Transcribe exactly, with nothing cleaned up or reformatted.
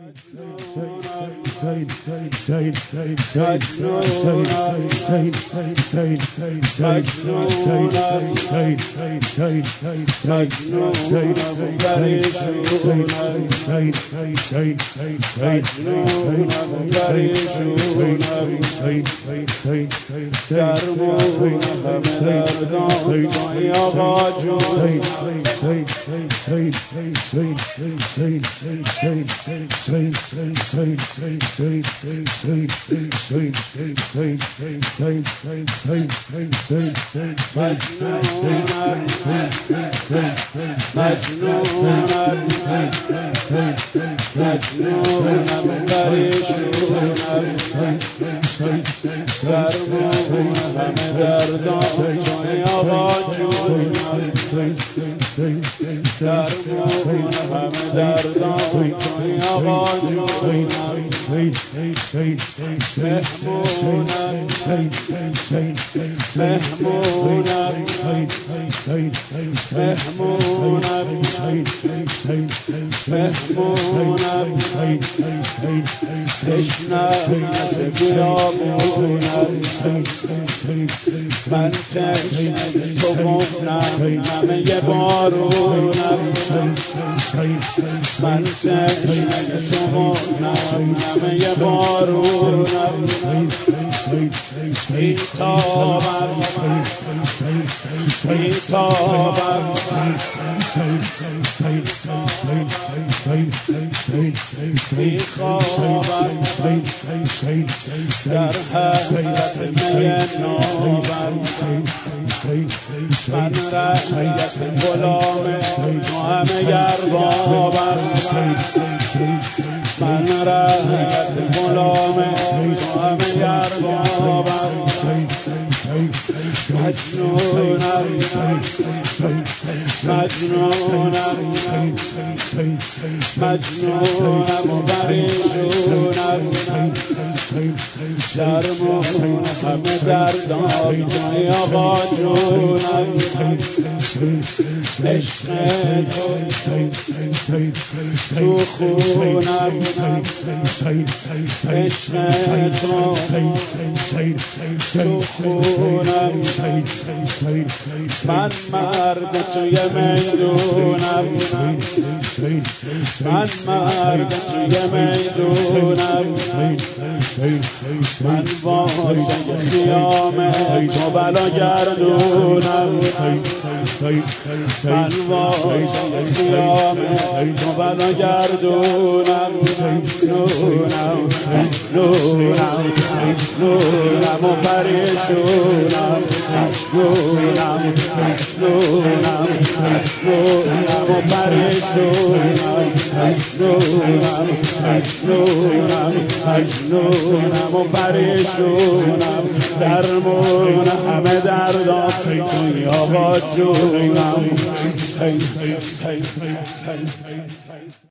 من تشنه تو گفتم همه بارونم من تشنه تو گفتم همه بارونم بیتابم بیتابم بیخوابم در حسرت می نابم من رعیت غلام تو همه اربابم من رعیت غلام تو همه اربابم مجنونم مجنونم مجنونم و پریشونم درمون همه دردان جای آقا جونم عشق تو خونم عشق تو تو خونم من مرد توی میدونم من مرد توی میدونم من واسه خیام تو بلا گردونم من واسه خیام تو بلا گردونم نونم نونم نونم و پریشونم نونم نونم نونم و پریشونم نونم نونم نونم و پریشونم درمون همه دردان توی آقا جونم